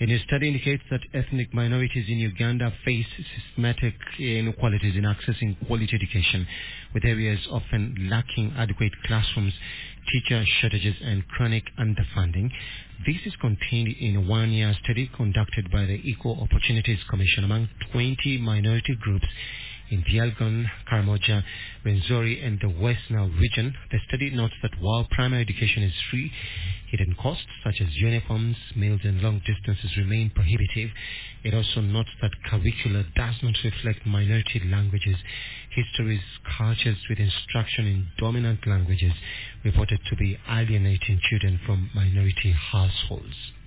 A new study indicates that ethnic minorities in Uganda face systematic inequalities in accessing quality education, with areas often lacking adequate classrooms, teacher shortages, and chronic underfunding. This is contained in a one-year study conducted by the Equal Opportunities Commission among 20 minority groups in the Elgon, Karamoja, Rwenzori, and the West Nile region. The study notes that while primary education is free, hidden costs such as uniforms, meals, and long distances remain prohibitive. It also notes that curricula does not reflect minority languages, histories, cultures, with instruction in dominant languages reported to be alienating children from minority households.